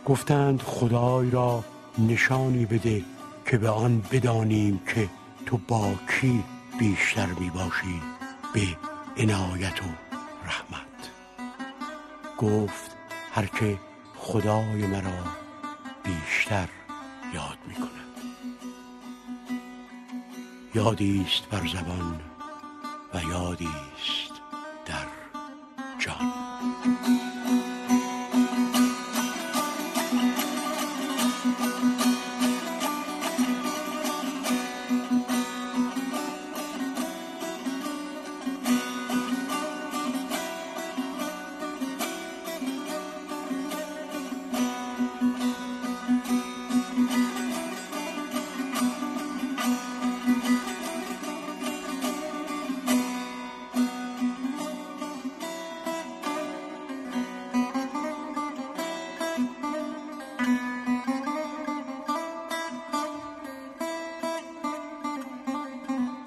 گفتند خدای را نشانی بده که به آن بدانیم که تو با کی بیشتر می باشی به عنایت و رحمت. گفت هر که خدای مرا بیشتر یاد می کند. یادیست بر زبان و یادیست در جان.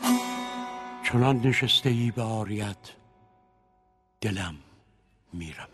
چنان نشسته ای به عاریت دلم میرم.